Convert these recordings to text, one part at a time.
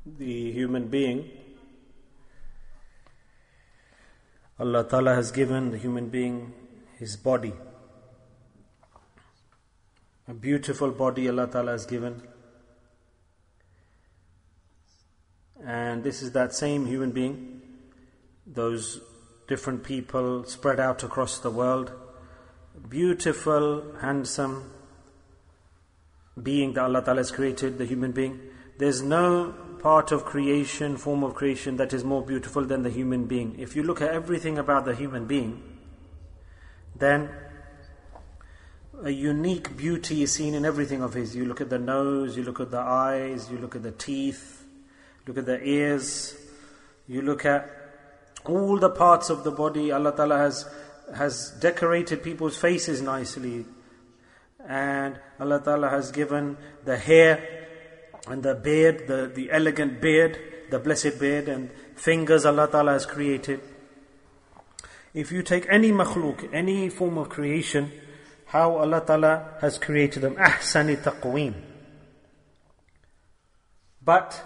the human being, Allah Ta'ala has given the human being his body. A beautiful body Allah Ta'ala has given. And this is that same human being, those different people spread out across the world. Beautiful, handsome being that Allah Ta'ala has created, the human being. There's no part of creation, form of creation that is more beautiful than the human being. If you look at everything about the human being, then a unique beauty is seen in everything of his. You look at the nose, you look at the eyes, you look at the teeth, look at the ears, you look at all the parts of the body. Allah Ta'ala has decorated people's faces nicely. And Allah Ta'ala has given the hair and the beard, the elegant beard, the blessed beard, and fingers Allah Ta'ala has created. If you take any makhluk, any form of creation, how Allah Ta'ala has created them, ahsani taqweem. But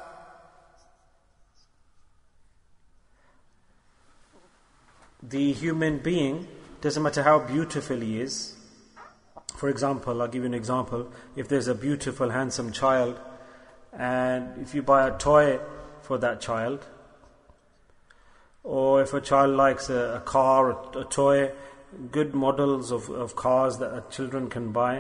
the human being, doesn't matter how beautiful he is. For example, I'll give you an example. If there's a beautiful, handsome child, and if you buy a toy for that child, or if a child likes a car, a toy, good models of cars that children can buy,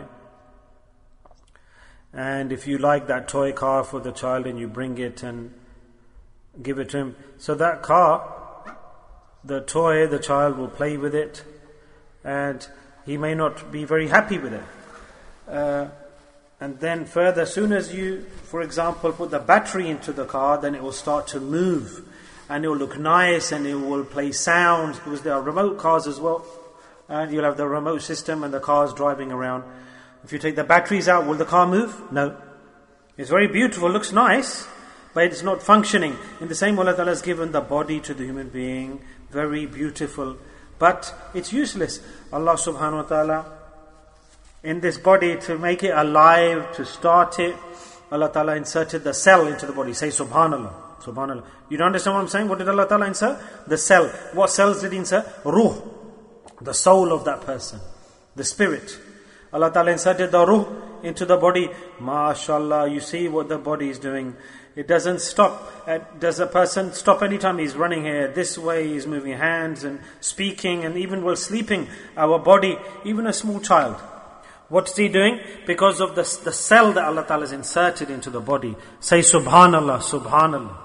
and if you like that toy car for the child and you bring it and give it to him, so that car, the toy, the child will play with it, and he may not be very happy with it. And then further, as soon as you, for example, put the battery into the car, then it will start to move, and it will look nice, and it will play sounds, because there are remote cars as well, and you'll have the remote system and the car's driving around. If you take the batteries out, will the car move? No. It's very beautiful, looks nice, but it's not functioning. In the same way, Allah Ta'ala has given the body to the human being, very beautiful, but it's useless. Allah Subhanahu wa Ta'ala, in this body, to make it alive, to start it, Allah Ta'ala inserted the cell into the body. Say Subhanallah. Subhanallah. You don't understand what I'm saying? What did Allah Ta'ala insert? The cell. What cells did He insert? Ruh. The soul of that person. The spirit. Allah Ta'ala inserted the ruh into the body. MashaAllah, you see what the body is doing. It doesn't stop. Does a person stop anytime he's running here? This way, he's moving hands and speaking, and even while sleeping, our body, even a small child. What's he doing? Because of the cell that Allah Ta'ala has inserted into the body. Say Subhanallah, Subhanallah.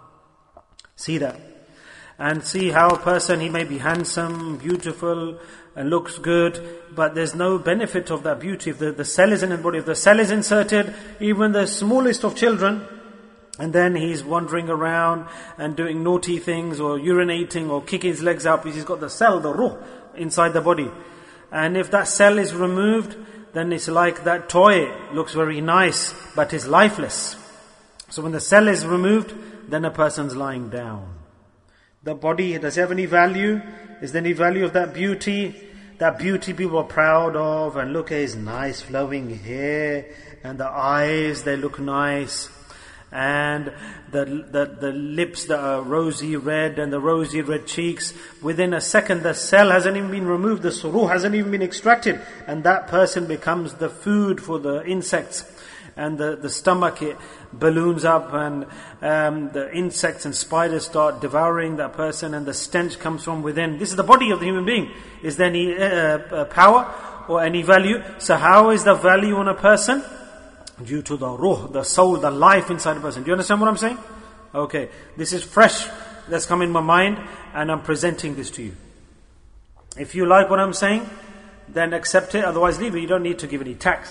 See that? And see how a person, he may be handsome, beautiful, and looks good, but there's no benefit of that beauty. If the cell isn't in the body, if the cell is inserted, even the smallest of children, and then he's wandering around and doing naughty things, or urinating, or kicking his legs up, because he's got the cell, the ruh, inside the body. And if that cell is removed, then it's like that toy looks very nice, but is lifeless. So when the cell is removed, then a person's lying down. The body, does it have any value? Is there any value of that beauty? That beauty people are proud of, and look at his nice flowing hair, and the eyes, they look nice. And the lips that are rosy red, and the rosy red cheeks. Within a second, the cell hasn't even been removed, the ruh hasn't even been extracted, and that person becomes the food for the insects. And the stomach, it balloons up, and the insects and spiders start devouring that person, and the stench comes from within. This is the body of the human being. Is there any power or any value? So how is the value on a person? Due to the ruh, the soul, the life inside a person. Do you understand what I'm saying? Okay, this is fresh, that's come in my mind, and I'm presenting this to you. If you like what I'm saying, then accept it, otherwise leave it. You don't need to give any tax.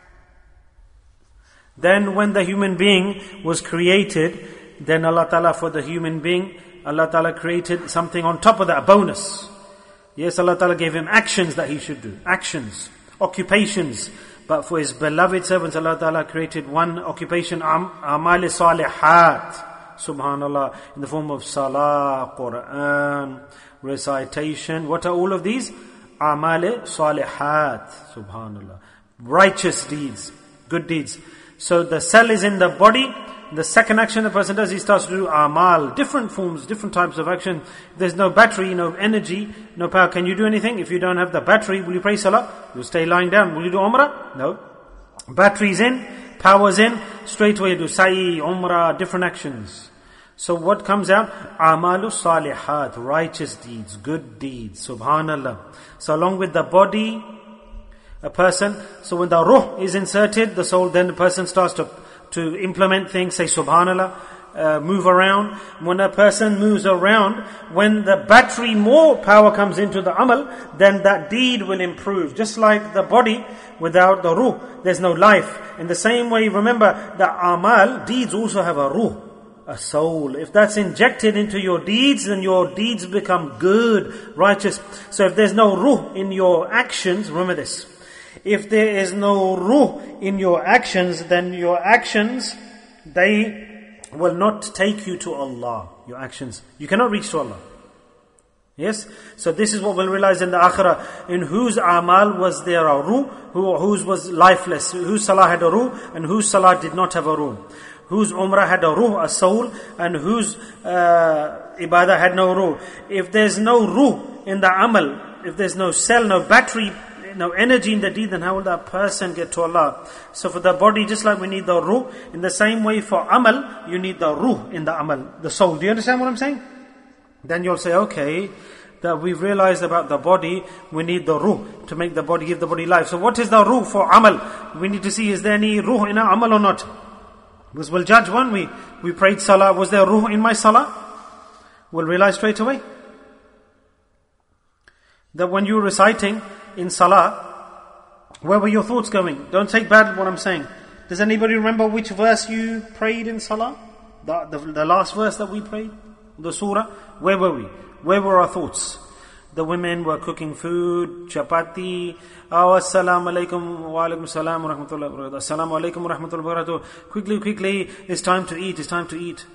Then when the human being was created, then Allah Ta'ala, for the human being, Allah Ta'ala created something on top of that, a bonus. Yes, Allah Ta'ala gave him actions that he should do. Actions, occupations. But for His beloved servants, Allah Ta'ala created one occupation, amal salihat, subhanallah, in the form of salah, Quran, recitation. What are all of these? Amal salihat, subhanallah. Righteous deeds, good deeds. So the cell is in the body, the second action the person does, he starts to do amal, different forms, different types of action. If there's no battery, no energy, no power, can you do anything? If you don't have the battery, will you pray salah? You'll stay lying down. Will you do umrah? No. Battery's in, power's in, straight away you do sa'i, umrah, different actions. So what comes out? Amalu salihat, righteous deeds, good deeds, subhanallah. So along with the body, a person, so when the ruh is inserted, the soul, then the person starts to implement things, say subhanallah, move around. When a person moves around, when the battery, more power comes into the amal, then that deed will improve. Just like the body, without the ruh, there's no life. In the same way, remember, the amal, deeds also have a ruh, a soul. If that's injected into your deeds, then your deeds become good, righteous. So if there's no ruh in your actions, remember this. If there is no ruh in your actions, then your actions, they will not take you to Allah. Your actions, you cannot reach to Allah. Yes? So this is what we'll realize in the akhirah. In whose amal was there a ruh, whose was lifeless, whose salah had a ruh, and whose salah did not have a ruh. Whose umrah had a ruh, a soul, and whose ibadah had no ruh. If there's no ruh in the amal, if there's no cell, no battery, no energy in the deed, then how will that person get to Allah? So for the body, just like we need the ruh, in the same way for amal, you need the ruh in the amal, the soul. Do you understand what I'm saying? Then you'll say, okay, that we've realized about the body, we need the ruh to make the body, give the body life. So what is the ruh for amal? We need to see, is there any ruh in our amal or not? Because we'll judge one, we prayed salah, was there ruh in my salah? We'll realize straight away that when you were reciting in salah, where were your thoughts going? Don't take bad what I'm saying. Does anybody remember which verse you prayed in salah? The last verse that we prayed? The surah? Where were we? Where were our thoughts? The women were cooking food, chapati. Oh, assalamu alaikum wa alaikum salam wa rahmatullahi wa barakatuh. Assalamu alaikum wa rahmatullahi wa barakatuh. Quickly, it's time to eat, it's time to eat.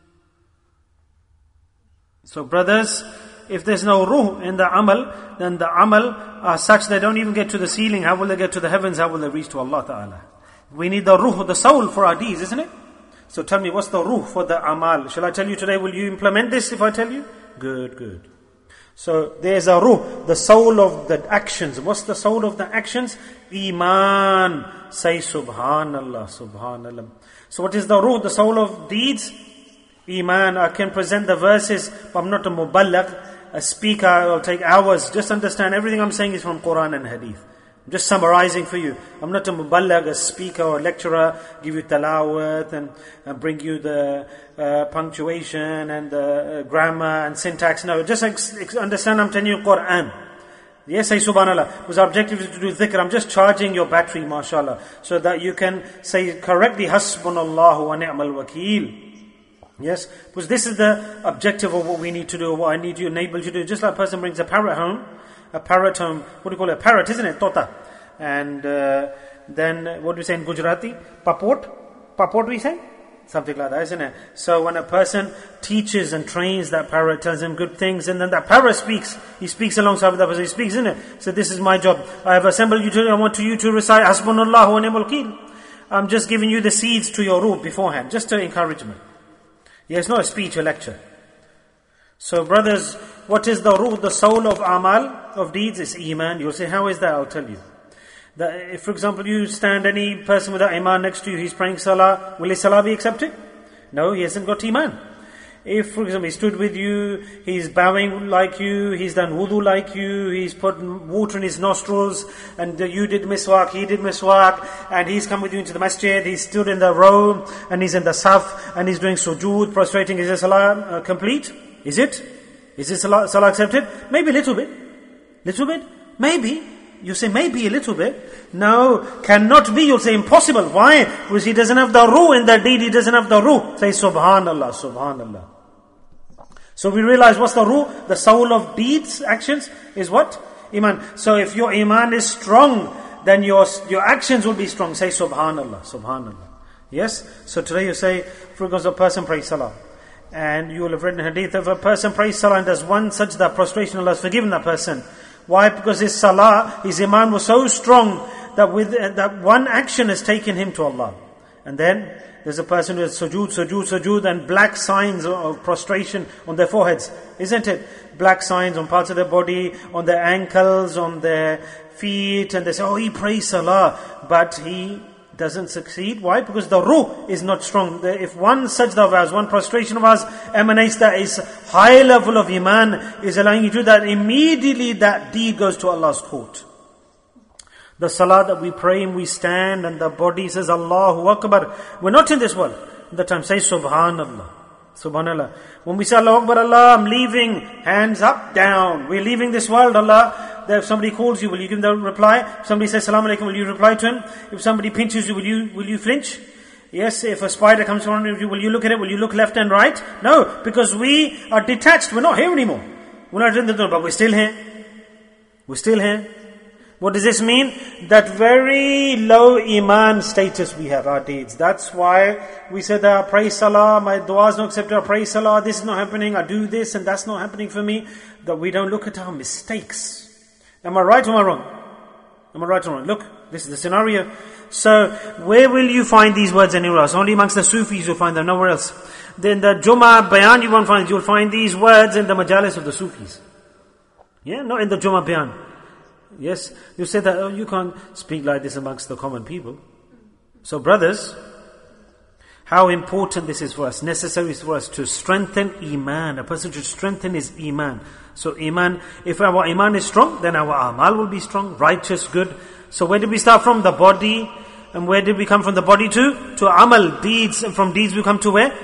So brothers, if there's no ruh in the amal, then the amal are such they don't even get to the ceiling. How will they get to the heavens? How will they reach to Allah Ta'ala? We need the ruh, the soul for our deeds, isn't it? So tell me, what's the ruh for the amal? Shall I tell you today? Will you implement this if I tell you? Good. So there's a ruh, the soul of the actions. What's the soul of the actions? Iman. Say subhanallah. So what is the ruh, the soul of deeds? Iman. I can present the verses, but I'm not a muballigh, a speaker. I'll take hours. Just understand everything I'm saying is from Quran and Hadith. I'm just summarizing for you. I'm not a muballigh, a speaker or lecturer, give you tilawat and bring you the punctuation and the grammar and syntax. No, just understand I'm telling you Quran. Yes, say subhanallah. Because our objective is to do dhikr. I'm just charging your battery, mashallah, so that you can say correctly, hasbunallahu wa ni'mal wakeel. Yes, because this is the objective of what we need to do, what I need you, enable you to do. Just like a person brings a parrot home, what do you call it? A parrot, isn't it? Tota. And then, what do we say in Gujarati? Papot we say? Something like that, isn't it? So when a person teaches and trains that parrot, tells him good things, and then that parrot speaks, he speaks alongside with that person, he speaks, isn't it? So this is my job. I have assembled you today, I want you to recite Hasbunallahu wa ni'mal wakeel. I'm just giving you the seeds to your ruh beforehand, just to encouragement. Yeah, it's not a speech or lecture. So brothers, what is the ruh, the soul of amal, of deeds? Is iman. You'll say, how is that? I'll tell you. If, for example, you stand any person without iman next to you, he's praying salah, will his salah be accepted? No, he hasn't got iman. If, for example, he stood with you, he's bowing like you, he's done wudu like you, he's put water in his nostrils, and you did miswak, he did miswak, and he's come with you into the masjid, he's stood in the row, and he's in the saf, and he's doing sujood, prostrating, is his salah complete? Is it? Is his salah accepted? Maybe a little bit. Maybe. You say maybe a little bit. No, cannot be. You'll say impossible. Why? Because he doesn't have the ruh in that deed. He doesn't have the ruh. Say subhanallah. So we realize what's the ruh? The soul of deeds, actions is what? Iman. So if your iman is strong, then your actions will be strong. Say subhanallah. Yes? So today you say, for example, a person prays salah. And you will have read in hadith, if a person prays salah and does one sajda, prostration, Allah has forgiven that person. Why? Because his salah, his iman was so strong that with that one action has taken him to Allah. And then there's a person who has sujood, and black signs of prostration on their foreheads, isn't it? Black signs on parts of their body, on their ankles, on their feet, and they say, oh, he prays salah, but he doesn't succeed. Why? Because the ruh is not strong. If one sajda of ours, one prostration of ours emanates that is high level of iman, is allowing you to do that, immediately that deed goes to Allah's court. The salah that we pray and we stand and the body says Allahu Akbar. We're not in this world. At the time say Subhanallah. Subhanallah. When we say Allahu Akbar, Allah, I'm leaving, hands up, down. We're leaving this world, Allah. If somebody calls you, will you give them the reply? If somebody says Salaam Alaikum, will you reply to him? If somebody pinches you, will you flinch? Yes, if a spider comes around you, will you look at it? Will you look left and right? No, because we are detached. We're not here anymore. We're not in the door, but we're still here. We're still here. What does this mean? That very low iman status we have, our deeds. That's why we said that I pray salah, my dua is not accepted, I pray salah, this is not happening, I do this and that's not happening for me. That we don't look at our mistakes. Am I right or am I wrong? Am I right or wrong? Look, this is the scenario. So, where will you find these words anywhere else? Only amongst the Sufis you'll find them, nowhere else. Then the Jummah Bayan you won't find, you'll find these words in the Majalis of the Sufis. Yeah, not in the Jummah Bayan. Yes, you say that, oh, you can't speak like this amongst the common people. So brothers, how important this is for us, necessary for us to strengthen iman. A person should strengthen his iman. So iman, if our iman is strong, then our amal will be strong, righteous, good. So where did we start from? The body. And where did we come from the body to? To amal, deeds. And from deeds we come to where?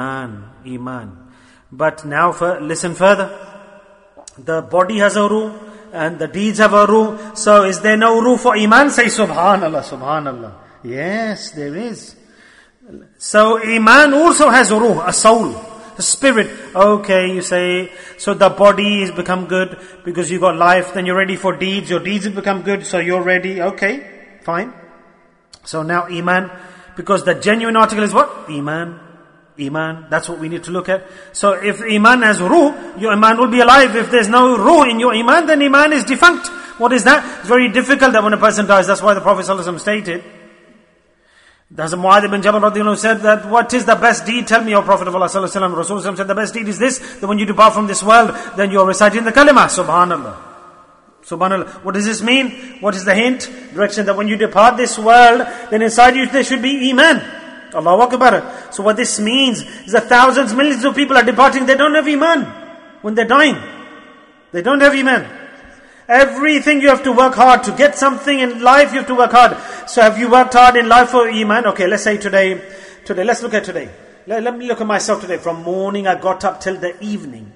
Iman. But now listen further. The body has a ruh. And the deeds have a ruh. So is there no ruh for iman? Say Subhanallah, Subhanallah. Yes, there is. So iman also has a ruh, a soul, a spirit. Okay, you say, so the body has become good because you got life, then you're ready for deeds. Your deeds have become good, so you're ready. Okay, fine. So now iman, because the genuine article is what? Iman. That's what we need to look at. So if iman has ruh, your iman will be alive. If there's no ruh in your iman, then iman is defunct. What is that? It's very difficult that when a person dies. That's why the Prophet ﷺ stated, there's Mu'adh ibn Jabal radiallahu anhu said that, what is the best deed? Tell me, O Prophet of Allah ﷺ. Rasulullah said the best deed is this, that when you depart from this world, then you're reciting the kalima, Subhanallah. Subhanallah. What does this mean? What is the hint? Direction that when you depart this world, then inside you there should be iman. Allahu Akbar. So what this means is that thousands, millions of people are departing, they don't have iman. When they're dying, they don't have iman. Everything you have to work hard to get something in life, you have to work hard. So have you worked hard in life for iman? Okay, let's say today, let's look at today. Let me look at myself today. From morning I got up till the evening.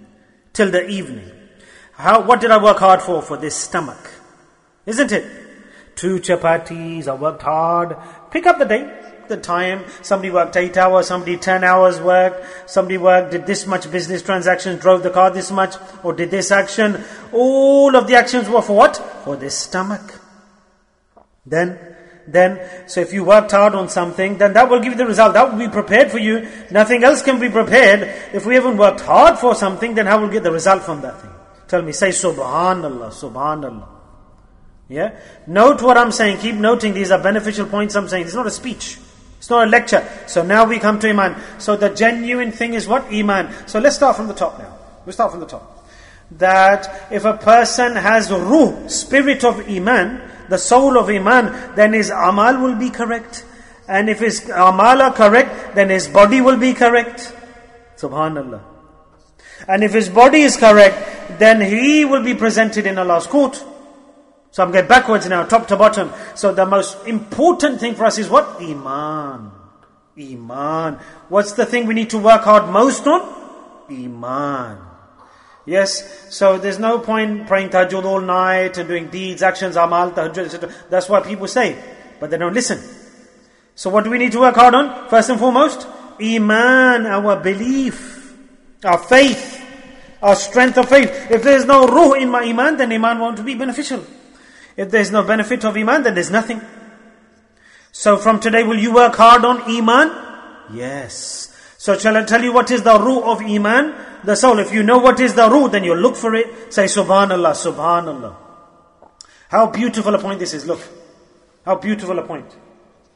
What did I work hard for? For this stomach. Isn't it? 2 chapatis, I worked hard. Pick up the day. The time, somebody worked 8 hours, somebody 10 hours worked, somebody did this much business transactions, drove the car this much, or did this action. All of the actions were for what? For this stomach. Then, so if you worked hard on something, then that will give you the result. That will be prepared for you. Nothing else can be prepared. If we haven't worked hard for something, then how will we get the result from that thing? Tell me, say Subhanallah, Subhanallah. Yeah? Note what I'm saying. Keep noting. These are beneficial points I'm saying. It's not a speech. It's not a lecture. So now we come to iman. So the genuine thing is what? Iman. So let's start from the top now. We'll start from the top. That if a person has ruh, spirit of iman, the soul of iman, then his amal will be correct. And if his amal are correct, then his body will be correct. Subhanallah. And if his body is correct, then he will be presented in Allah's court. So I'm going backwards now, top to bottom. So the most important thing for us is what? Iman. What's the thing we need to work hard most on? Iman. Yes, so there's no point praying tahajjud all night and doing deeds, actions, amal, tahajjud, etc. That's what people say, but they don't listen. So what do we need to work hard on? First and foremost, Iman, our belief, our faith, our strength of faith. If there's no ruh in my Iman, then Iman won't be beneficial. If there's no benefit of Iman, then there's nothing. So from today, will you work hard on Iman? Yes. So shall I tell you what is the ruh of Iman? The soul. If you know what is the ruh, then you look for it. Say Subhanallah, Subhanallah. How beautiful a point this is. Look. How beautiful a point.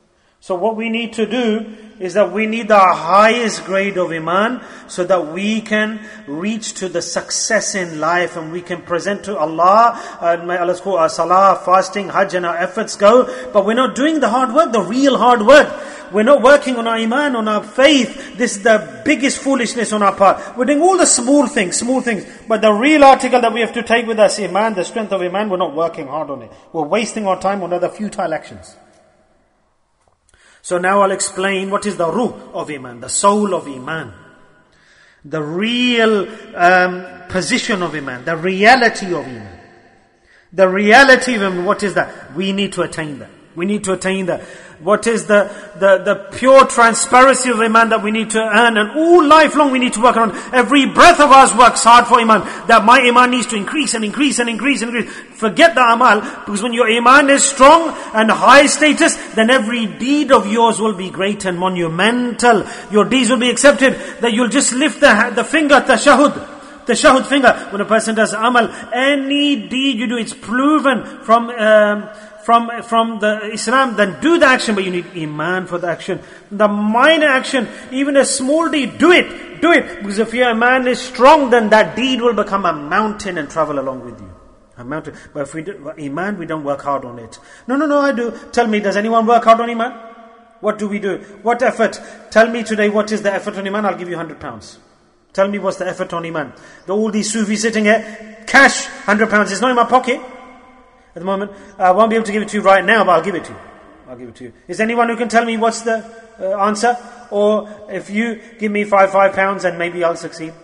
So what we need to do is that we need the highest grade of Iman so that we can reach to the success in life and we can present to Allah, may Allah's call our salah, fasting, hajj and our efforts go. But we're not doing the hard work, the real hard work. We're not working on our Iman, on our faith. This is the biggest foolishness on our part. We're doing all the small things. But the real article that we have to take with us, Iman, the strength of Iman, we're not working hard on it. We're wasting our time on other futile actions. So now I'll explain what is the ruh of Iman, the soul of Iman. The real position of Iman, the reality of Iman. The reality of Iman, what is that? We need to attain that. We need to attain that. What is the pure transparency of Iman that we need to earn, and all life long we need to work on. Every breath of ours works hard for Iman. That my Iman needs to increase and increase and increase and increase. Forget the amal, because when your Iman is strong and high status, then every deed of yours will be great and monumental. Your deeds will be accepted. That you'll just lift the finger, tashahud finger. When a person does amal, any deed you do, it's proven from the Islam, then do the action, but you need Iman for the action. The minor action, even a small deed, do it. Because if your Iman is strong, then that deed will become a mountain and travel along with you. A mountain. But if we do Iman, we don't work hard on it. No, I do. Tell me, does anyone work hard on Iman? What do we do? What effort? Tell me today, what is the effort on Iman? I'll give you £100. Tell me what's the effort on Iman. All these Sufis sitting here, cash, £100. It's not in my pocket. At the moment, I won't be able to give it to you right now, but I'll give it to you. Is anyone who can tell me what's the answer? Or if you give me £5 and maybe I'll succeed.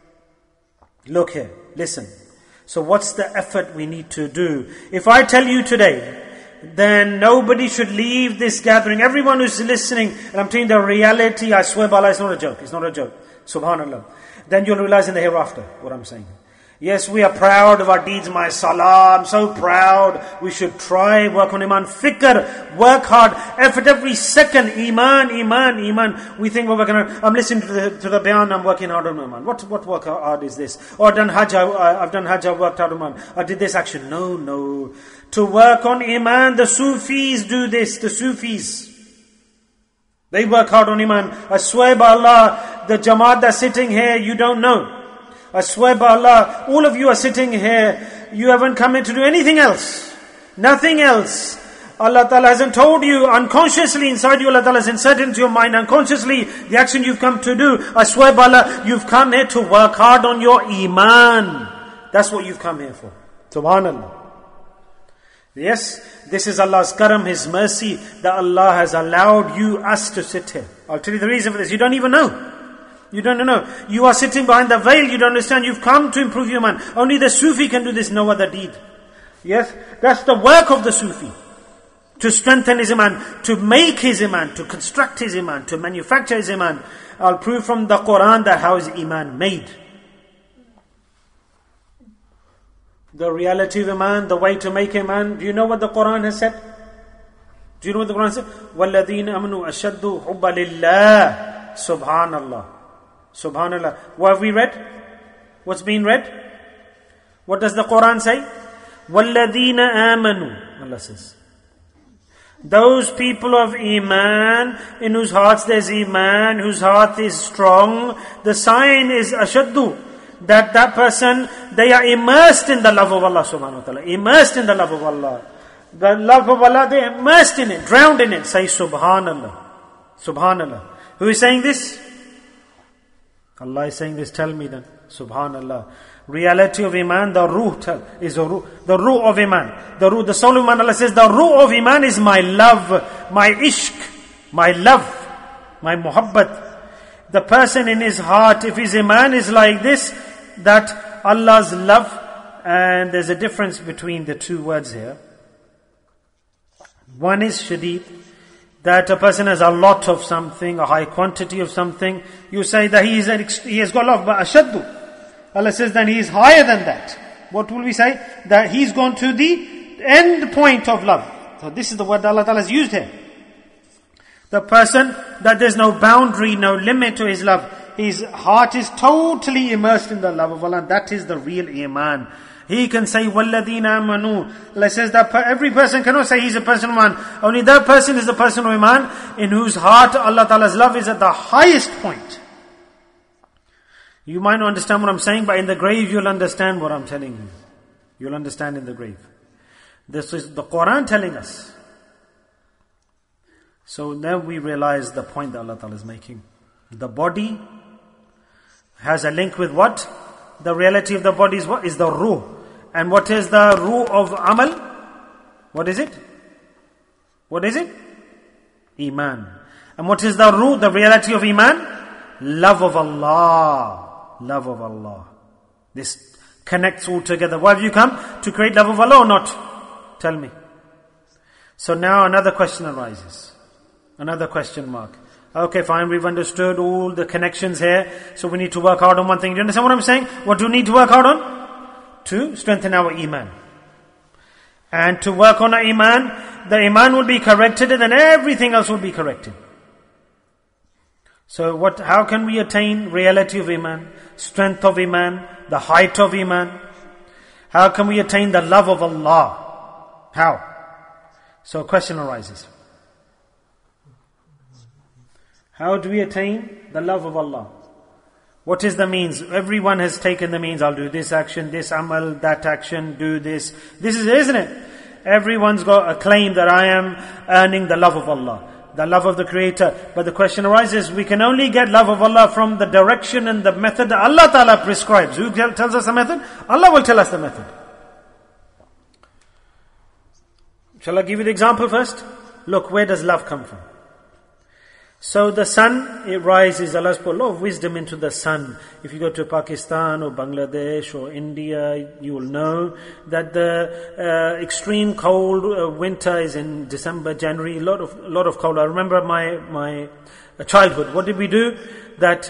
Look here, listen. So what's the effort we need to do? If I tell you today, then nobody should leave this gathering. Everyone who's listening, and I'm telling you the reality, I swear by Allah, it's not a joke. It's not a joke. Subhanallah. Then you'll realize in the hereafter what I'm saying. Yes, we are proud of our deeds, my salah. I'm so proud. We should try, work on Iman. Fikr, work hard, effort every second. Iman. We think we're working hard. I'm listening to the bayan, I'm working hard on Iman. What work hard is this? Or I've done hajj, I've worked hard on Iman. I did this action. No. To work on Iman, the Sufis do this, the Sufis. They work hard on Iman. I swear by Allah, the Jamaat that's sitting here, you don't know. I swear by Allah, all of you are sitting here, you haven't come in to do anything else. Nothing else. Allah Ta'ala hasn't told you, unconsciously inside you, Allah Ta'ala has inserted into your mind unconsciously the action you've come to do. I swear by Allah, you've come here to work hard on your Iman. That's what you've come here for. Subhanallah. Yes, this is Allah's karam, His mercy, that Allah has allowed us to sit here. I'll tell you the reason for this. You don't even know. You don't know. You are sitting behind the veil. You don't understand. You've come to improve your Iman. Only the Sufi can do this, no other deed. Yes, that's the work of the Sufi. To strengthen his Iman, to make his Iman, to construct his Iman, to manufacture his Iman. I'll prove from the Quran that how is Iman made. The reality of Iman, the way to make Iman. Do you know what the Quran has said? Do you know what the Quran said? وَالَّذِينَ أَمْنُوا أَشَدُّ حُبَّ لِلَّهِ Subhanallah. Subhanallah. What have we read? What's been read? What does the Quran say? وَالَّذِينَ آمَنُوا Allah says. Those people of Iman, in whose hearts there's Iman, whose heart is strong, the sign is ashaddu. That person, they are immersed in the love of Allah subhanahu wa ta'ala. Immersed in the love of Allah. The love of Allah, they are immersed in it, drowned in it. Say Subhanallah. Subhanallah. Who is saying this? Allah is saying this, tell me then. Subhanallah. Reality of Iman, the ruh is the ruh of Iman. The soul of Iman, Allah says, the ruh of Iman is my love, my ishq, my love, my muhabbat. The person in his heart, if his Iman is like this, that Allah's love, and there's a difference between the two words here. One is shadid, that a person has a lot of something, a high quantity of something. You say that he has got love, but ashaddu. Allah says then he is higher than that. What will we say? That he's gone to the end point of love. So this is the word Allah Ta'ala has used here. The person that there's no boundary, no limit to his love. His heart is totally immersed in the love of Allah. That is the real Iman. He can say, وَالَّذِينَ آمَنُوا. Allah says that every person cannot say he's a person of Iman. Only that person is the person of Iman in whose heart Allah Ta'ala's love is at the highest point. You might not understand what I'm saying, but in the grave you'll understand what I'm telling you. You'll understand in the grave. This is the Quran telling us. So then we realize the point that Allah Ta'ala is making. The body has a link with what? The reality of the body is what? Is the ruh. And what is the ruh of amal? What is it? What is it? Iman. And what is the ruh, the reality of Iman? Love of Allah. Love of Allah. This connects all together. Why have you come? To create love of Allah or not? Tell me. So now another question arises. Another question mark. Okay, fine, we've understood all the connections here. So we need to work hard on one thing. Do you understand what I'm saying? What do we need to work hard on? To strengthen our Iman. And to work on our Iman, the Iman will be corrected and then everything else will be corrected. So how can we attain reality of Iman, strength of Iman, the height of Iman? How can we attain the love of Allah? How? So a question arises. How do we attain the love of Allah? What is the means? Everyone has taken the means. I'll do this action, this amal, that action, do this. This is, isn't it? Everyone's got a claim that I am earning the love of Allah, the love of the Creator. But the question arises, we can only get love of Allah from the direction and the method that Allah Ta'ala prescribes. Who tells us the method? Allah will tell us the method. Shall I give you the example first? Look, where does love come from? So the sun, it rises. Allah's put a lot of wisdom into the sun. If you go to Pakistan or Bangladesh or India, you will know that the extreme cold winter is in December, January. A lot of cold. I remember my childhood. What did we do? That,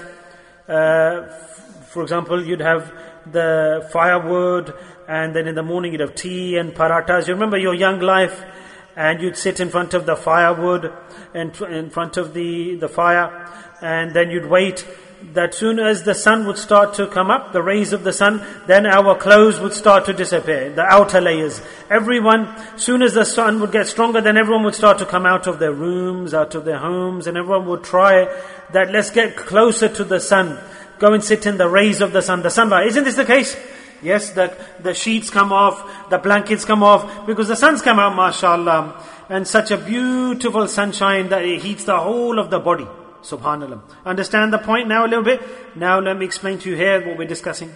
for example, you'd have the firewood, and then in the morning you'd have tea and parathas. You remember your young life? And you'd sit in front of the firewood, and in front of the fire, and then you'd wait that soon as the sun would start to come up, the rays of the sun, then our clothes would start to disappear, the outer layers. Everyone, soon as the sun would get stronger, then everyone would start to come out of their rooms, out of their homes, and everyone would try that, let's get closer to the sun. Go and sit in the rays of the sun, the sunlight. Isn't this the case? Yes, the sheets come off, the blankets come off, because the sun's come out, mashallah, and such a beautiful sunshine that it heats the whole of the body. Subhanallah. Understand the point now a little bit? Now let me explain to you here what we're discussing.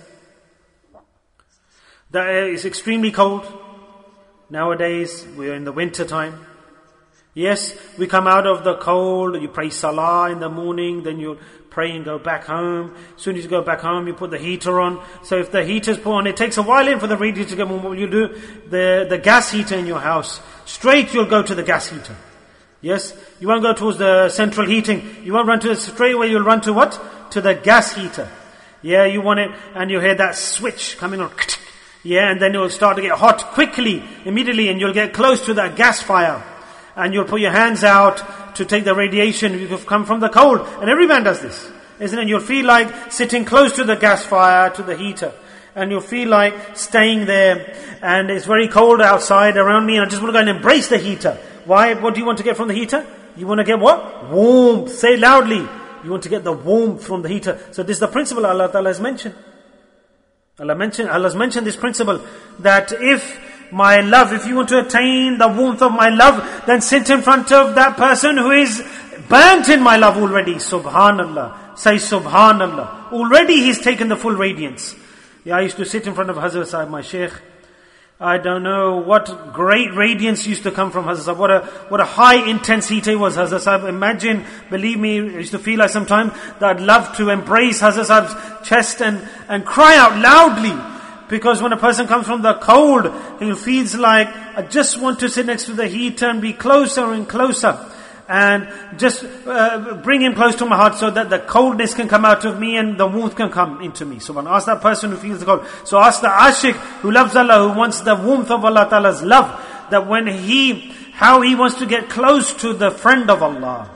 The air is extremely cold. Nowadays, we're in the winter time. Yes, we come out of the cold, you pray salah in the morning, then you pray and go back home. As soon as you go back home, you put the heater on. So if the heater's put on, it takes a while in for the radiator to get warm. What will you do? The gas heater in your house, straight you'll go to the gas heater. Yes, you won't go towards the central heating. You won't run to it straight away, you'll run to what? To the gas heater. Yeah, you want it, and you hear that switch coming on. Yeah, and then it will start to get hot quickly, immediately, and you'll get close to that gas fire. And you'll put your hands out to take the radiation. You've come from the cold. And every man does this, isn't it? You'll feel like sitting close to the gas fire, to the heater. And you'll feel like staying there. And it's very cold outside around me, and I just want to go and embrace the heater. Why? What do you want to get from the heater? You want to get what? Warmth. Say it loudly. You want to get the warmth from the heater. So this is the principle Allah Ta'ala has mentioned. Allah's mentioned this principle, that if my love, if you want to attain the warmth of my love, then sit in front of that person who is burnt in my love already. Subhanallah. Say Subhanallah. Already he's taken the full radiance. Yeah, I used to sit in front of Hazrat Sahib, my Shaykh. I don't know what great radiance used to come from Hazrat Sahib. What a high intense heat he was, Hazrat Sahib. Imagine, believe me, I used to feel like sometimes that I'd love to embrace Hazrat Sahib's chest and cry out loudly. Because when a person comes from the cold, he feels like, I just want to sit next to the heater and be closer and closer. And just bring him close to my heart so that the coldness can come out of me and the warmth can come into me. So ask that person who feels the cold. So ask the ashik who loves Allah, who wants the warmth of Allah Ta'ala's love, that how he wants to get close to the friend of Allah.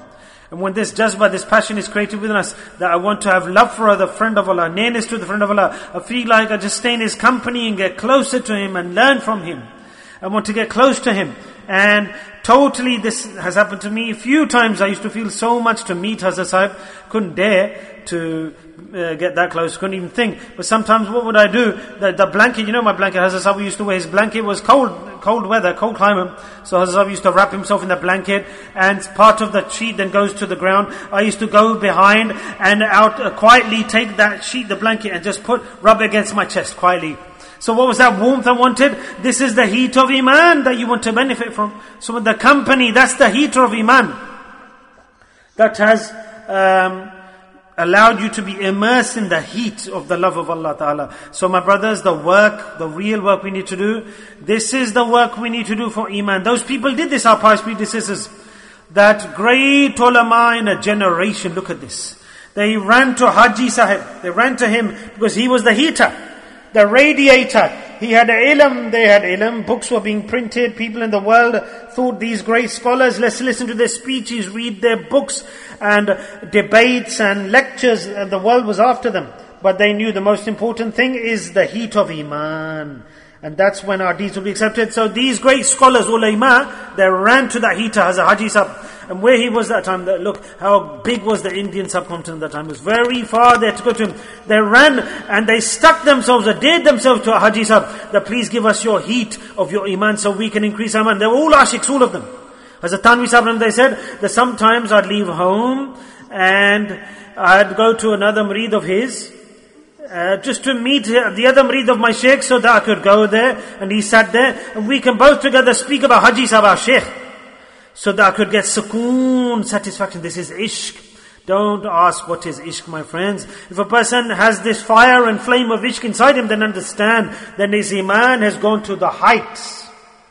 And when this jazba, this passion is created within us, that I want to have love for the friend of Allah, nearness to the friend of Allah, I feel like I just stay in his company and get closer to him and learn from him. I want to get close to him. And totally this has happened to me a few times. I used to feel so much to meet Hazrat Sahib, couldn't dare to get that close, couldn't even think. But sometimes what would I do? The blanket, my blanket, Hazrat Sahib used to wear his blanket, was cold weather, cold climate. So Hazrat Sahib used to wrap himself in the blanket, and part of the sheet then goes to the ground. I used to go behind and out quietly take that sheet, the blanket, and just rub it against my chest quietly. So what was that warmth I wanted? This is the heat of Iman that you want to benefit from. So with the company, that's the heater of Iman. That has allowed you to be immersed in the heat of the love of Allah Ta'ala. So my brothers, the real work we need to do, this is the work we need to do for Iman. Those people did this, our pious predecessors. That great ulama in a generation, look at this. They ran to Haji Sahib. They ran to him because he was the heater, the radiator. He had ilm, they had ilm, books were being printed, people in the world thought these great scholars, let's listen to their speeches, read their books and debates and lectures, and the world was after them. But they knew the most important thing is the heat of Iman. And that's when our deeds will be accepted. So these great scholars, ulama, they ran to that heater, Hazrat Haji Sahib. And where he was that time, look how big was the Indian subcontinent that time. It was very far there to go to him. They ran and they stuck themselves, adhered themselves to Haji Sahib, that please give us your heat of your Iman so we can increase our Iman. They were all ashiks, all of them. Hazrat Tanvi Sahib, they said that sometimes I'd leave home and I'd go to another murid of his, just to meet the other murid of my sheikh, so that I could go there, and he sat there, and we can both together speak about Haji Sahib, our sheikh, so that I could get sukoon, satisfaction. This is ishq. Don't ask what is ishq, my friends. If a person has this fire and flame of ishq inside him, then understand, then his iman has gone to the heights.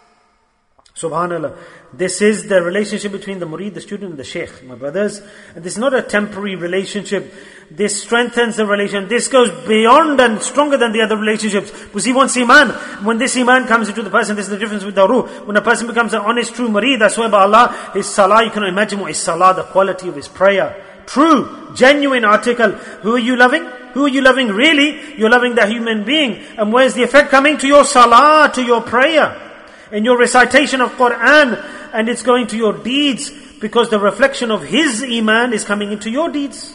Subhanallah. This is the relationship between the murid, the student, and the sheikh, my brothers. And this is not a temporary relationship. This strengthens the relation. This goes beyond and stronger than the other relationships. Because he wants iman. When this iman comes into the person, this is the difference with the ruh. When a person becomes an honest, true murid, I swear by Allah, his salah, you can imagine what his salah, the quality of his prayer. True, genuine article. Who are you loving? Who are you loving really? You're loving the human being. And where's the effect coming? To your salah, to your prayer. In your recitation of Quran, and it's going to your deeds, because the reflection of his iman is coming into your deeds.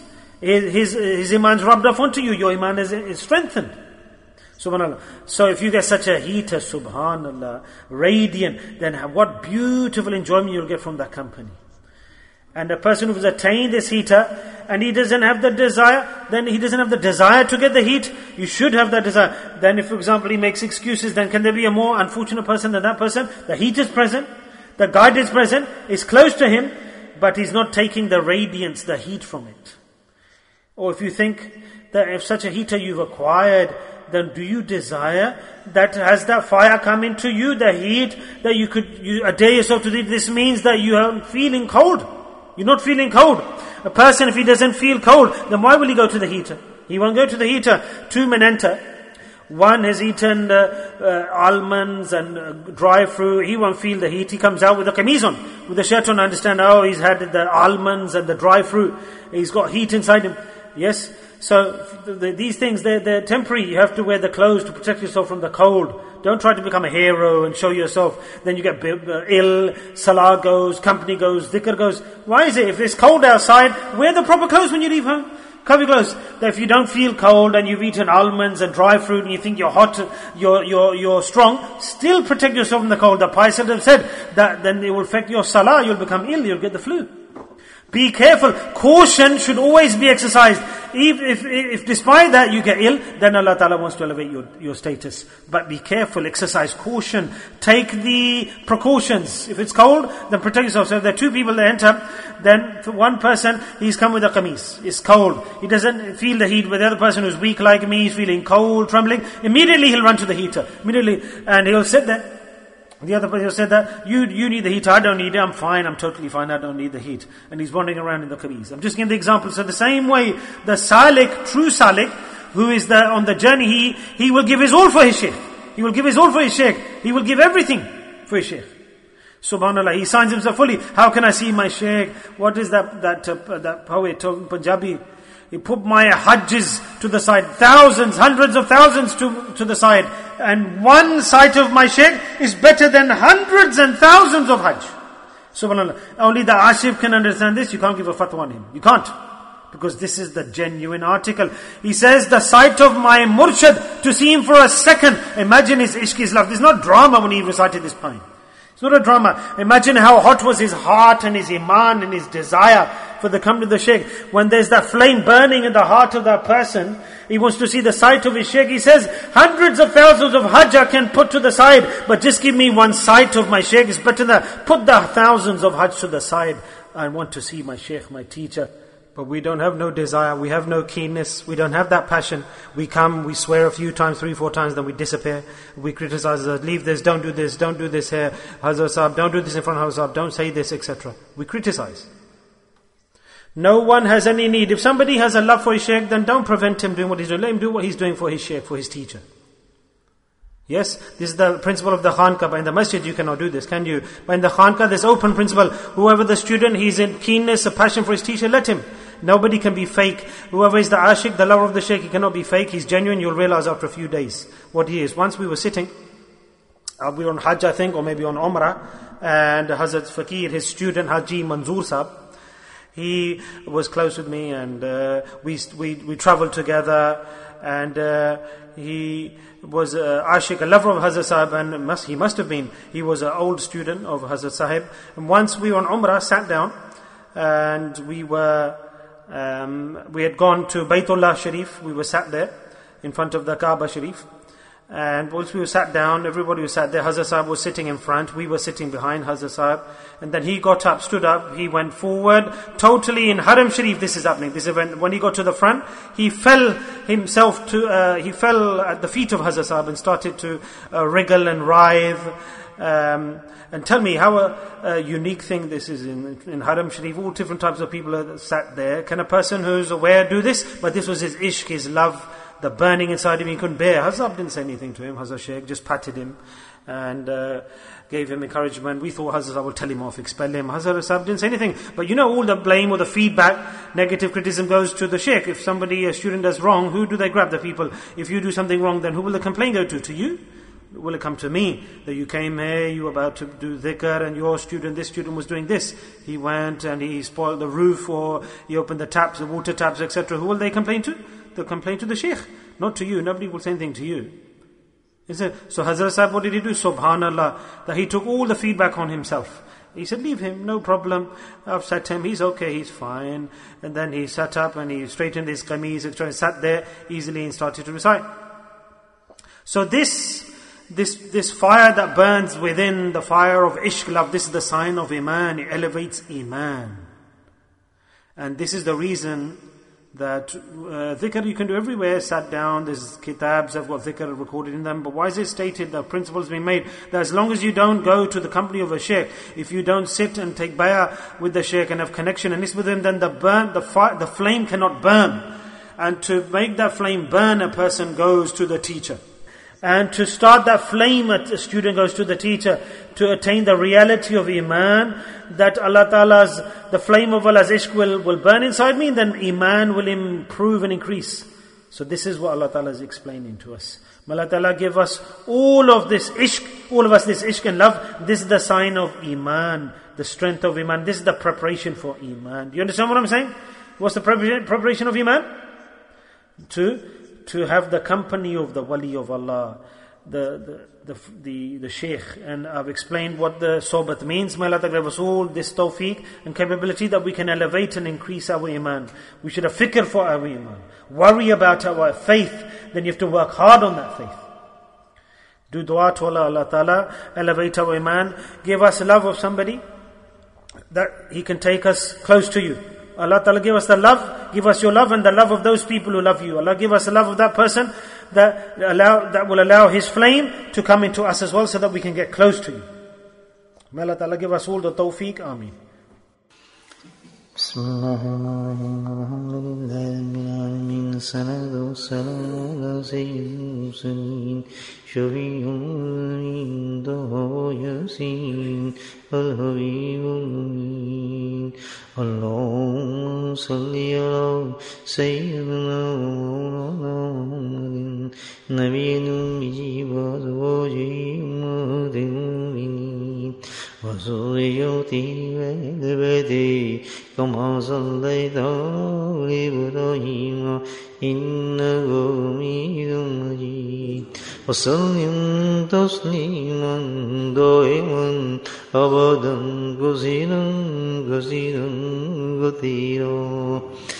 His iman's rubbed off onto you, your iman is strengthened. Subhanallah. So if you get such a heater, subhanallah, radiant, then what beautiful enjoyment you'll get from that company. And a person who's attained this heater, and he doesn't have the desire, then he doesn't have the desire to get the heat. You should have that desire. Then if, for example, he makes excuses, then can there be a more unfortunate person than that person? The heat is present, the guide is present, is close to him, but he's not taking the radiance, the heat from it. Or if you think that if such a heater you've acquired, then do you desire that has that fire come into you, the heat, that you adhere yourself to it? This means that you are feeling cold. You're not feeling cold. A person, if he doesn't feel cold, then why will he go to the heater? He won't go to the heater. Two men enter. One has eaten almonds and dry fruit. He won't feel the heat. He comes out with a kameez on, with a shirt on. Understand, he's had the almonds and the dry fruit. He's got heat inside him. Yes? So these things, they're temporary. You have to wear the clothes to protect yourself from the cold. Don't try to become a hero and show yourself. Then you get ill, salah goes, company goes, dhikr goes. Why is it? If it's cold outside, wear the proper clothes when you leave home. Cover your clothes. That if you don't feel cold and you've eaten almonds and dry fruit and you think you're hot, you're strong, still protect yourself from the cold. The pious have said that then it will affect your salah, you'll become ill, you'll get the flu. Be careful. Caution should always be exercised. If despite that you get ill, then Allah Ta'ala wants to elevate your status. But be careful, exercise caution. Take the precautions. If it's cold, then protect yourself. So if there are two people that enter, then for one person, he's come with a qameez. It's cold. He doesn't feel the heat. But the other person who's weak like me, he's feeling cold, trembling. Immediately he'll run to the heater. Immediately. And he'll sit there. The other person said that, you need the heat, I don't need it, I'm fine, I'm totally fine, I don't need the heat. And he's wandering around in the qameez. I'm just giving the example. So the same way, the salik, true salik, who is on the journey, he will give his all for his sheikh. He will give his all for his sheikh. He will give everything for his sheikh. Subhanallah, he signs himself fully. How can I see my Shaykh? What is that poet of Punjabi? He put my hajjs to the side, thousands, hundreds of thousands to the side. And one sight of my Shaykh is better than hundreds and thousands of hajj. Subhanallah. Only the ashif can understand this. You can't give a fatwa on him. You can't. Because this is the genuine article. He says, the sight of my murshid, to see him for a second. Imagine his ishq, his love. This is not drama when he recited this poem. It's not a drama. Imagine how hot was his heart and his iman and his desire for the company of the Shaykh. When there's that flame burning in the heart of that person, he wants to see the sight of his Shaykh. He says, hundreds of thousands of hajj I can put to the side, but just give me one sight of my Shaykh. It's better than that. Put the thousands of hajj to the side. I want to see my Shaykh, my teacher. But we don't have no desire, we have no keenness, we don't have that passion. We come, we swear a few times, 3-4 times, then we disappear. We criticize, leave this, don't do this here, Hazrat Sahab, don't do this in front of Hazrat Sahab, don't say this, etc. We criticize. No one has any need. If somebody has a love for his Shaykh, then don't prevent him doing what he's doing. Let him do what he's doing for his Shaykh, for his teacher. Yes, this is the principle of the Khanqah. But in the masjid you cannot do this, can you? But in the Khanqah, this open principle. Whoever the student, he's in keenness, a passion for his teacher, let him. Nobody can be fake. Whoever is the ashik, the lover of the Shaykh, he cannot be fake. He's genuine. You'll realize after a few days what he is. Once we were sitting, we were on Hajj I think, or maybe on Umrah, and Hazrat Fakir, his student, Haji Manzoor Sahab, he was close with me, and we traveled together, and he was ashik, a lover of Hazrat Sahib, and he must have been. He was an old student of Hazrat Sahib. And once we were on Umrah, sat down, and we had gone to Baytullah Sharif. We were sat there in front of the Kaaba Sharif. And once we were sat down, everybody was sat there. Hazrat Sahib was sitting in front. We were sitting behind Hazrat Sahib. And then he got up, stood up. He went forward. Totally in Haram Sharif, this is happening. This event. When he got to the front, he fell himself he fell at the feet of Hazrat Sahib and started to wriggle and writhe. And tell me how a unique thing this is in Haram Sharif. All different types of people are sat there. Can a person who's aware do this? But this was his ishq, his love, the burning inside him. He couldn't bear. Hazrat didn't say anything to him. Hazrat Shaykh just patted him and gave him encouragement. We thought Hazrat will tell him off, expel him. Hazrat Sahib didn't say anything. But you know, all the blame or the feedback, negative criticism goes to the Shaykh. If a student does wrong, who do they grab? The people. If you do something wrong, then who will the complaint go to? To you? Will it come to me? That you came here, you were about to do dhikr, and this student was doing this. He went and he spoiled the roof, or he opened the taps, the water taps, etc. Who will they complain to? They'll complain to the Shaykh, not to you. Nobody will say anything to you. Is it? So Hazrat Sahib, what did he do? Subhanallah, that he took all the feedback on himself. He said, leave him, no problem. I've set him, he's okay, he's fine. And then he sat up and he straightened his qameez, etc. and sat there easily and started to recite. So this fire that burns within, the fire of ishq, love, this is the sign of iman. It elevates iman. And this is the reason that dhikr you can do everywhere, sat down. There's kitabs have got dhikr recorded in them. But why is it stated, the principle has been made, that as long as you don't go to the company of a Shaykh, if you don't sit and take bay'ah with the Shaykh and have connection and this with him, then the flame cannot burn. And to make that flame burn, a person goes to the teacher. And to start that flame, a student goes to the teacher to attain the reality of iman, that Allah Ta'ala's, the flame of Allah's ishq will burn inside me, and then iman will improve and increase. So this is what Allah Ta'ala is explaining to us. May Allah Ta'ala give us all of this ishq, all of us this ishq and love. This is the sign of iman, the strength of iman. This is the preparation for iman. Do you understand what I'm saying? What's the preparation of iman? To have the company of the wali of Allah, the Shaykh. And I've explained what the sohbat means. May Allah give us all this tawfiq and capability that we can elevate and increase our iman. We should have fikr for our iman. Worry about our faith. Then you have to work hard on that faith. Do dua to Allah Ta'ala, elevate our iman. Give us love of somebody that He can take us close to you. Allah Ta'ala give us the love, give us your love and the love of those people who love you. Allah give us the love of that person that will allow His flame to come into us as well, so that we can get close to you. May Allah Ta'ala give us all the tawfiq. Ameen. بسم الله الرحمن الرحيم الحمد لله رب العالمين الصلاة والسلام على سيد المرسلين شفيع المذنبين طه ياسين الحبيب المبين اللهم صل على سيدنا ومولانا محمد نبي الأمي وأزواجه أمهات المؤمنين وذريته وأهل بيته كما صليت على إبراهيم إنك حميد مجيد وسلم تسليما دائما أبدا كثيرا كثيرا كثيرا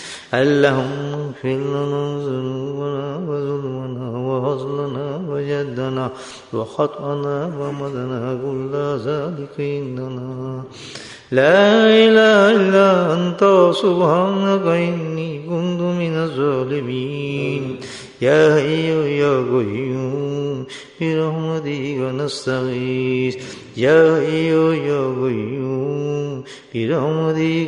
اللهم اغفر لنا ذنوبنا وظلمنا وهزلنا وجدنا وخطأنا ومدنا كل ذلك عندنا لا إله إلا أنت سبحانك إني كنت من الظالمين يا حي يا قيوم برحمتك نستغيث يا حي يا قيوم برحمتك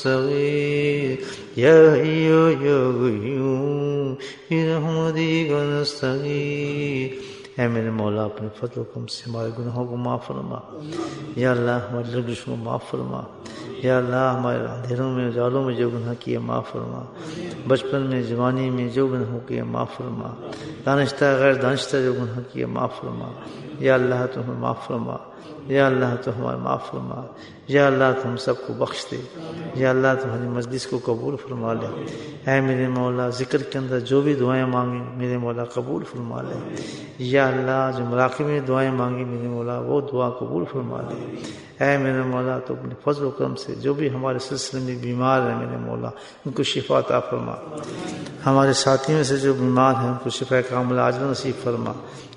نستغيث يا حي يا قيوم برحمتك نستغيث اے میرے مولا اپنے فضل و کرم سے ہمارے گناہوں کو معاف فرما یا اللہ ہمارے لرزشوں کو معاف فرما یا اللہ ہمارے اندھیروں میں اجالوں میں جو گناہ کیے معاف فرما بچپن میں جوانی میں جو گناہ کیے معاف فرما دانشتہ غیر دانشتہ جو گناہ کیے معاف فرما یا اللہ تو ہمیں معاف فرما یا اللہ تو ہمارے معاف فرما یا اللہ تو ہم سب کو بخش دے یا اللہ تو ہماری مجلس کو قبول فرما لے اے میرے مولا ذکر کے اندر جو بھی دعائیں مانگیں میرے مولا قبول فرما لے یا اللہ جو مراقبے میں دعائیں مانگیں میرے مولا وہ دعا قبول فرما لے اے میرے مولا تو اپنے فضل و کرم سے جو بھی ہمارے سلسلے میں بیمار ہیں میرے مولا ان کو شفا عطا فرما ہمارے ساتھیوں سے جو بیمار ہیں ان کو شفا کاملہ عاجلہ نصیب فرما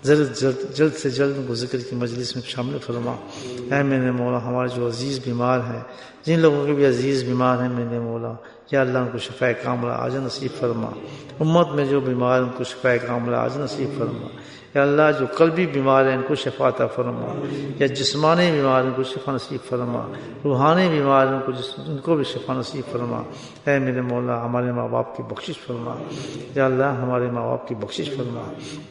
جلد سے جلد ان کو ذکر کی مجلس میں شامل فرما اے میرے مولا ہمارے جو عزیز بیمار ہیں جن لوگوں کے بھی عزیز بیمار ہیں میرے مولا یا اللہ ان کو شفا کاملہ عاجلہ نصیب فرما امت میں جو بیمار ہیں ان کو شفا کاملہ عاجلہ نصیب فرما یا اللہ جو قلبی بیمار ہیں ان کو شفا عطا فرما یا جسمانی بیمار ہیں ان کو شفا نصیب فرما روحانی بیمار ہیں ان کو بھی شفا نصیب فرما اے میرے مولا ہمارے ماں باپ کی بخشش فرما یا اللہ ہمارے ماں باپ کی بخشش فرما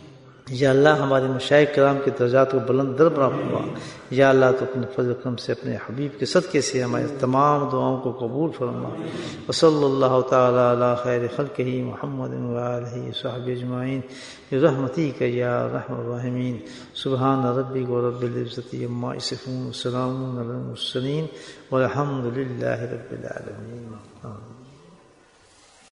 یا اللہ ہمارے مشائخ کرام کے درجات کو بلند در بنا فرما یا اللہ تو اپنے فضل و کرم سے اپنے حبیب کے صدقے سے ہمارے تمام دعاؤں کو قبول فرما وصلی اللہ تعالی علی خیر خلقہ محمد وآلہ وصحبہ اجمعین برحمتک یا ارحم الراحمین سبحان ربک رب العزۃ عما یصفون وسلام علی المرسلین والحمد للہ رب العالمین.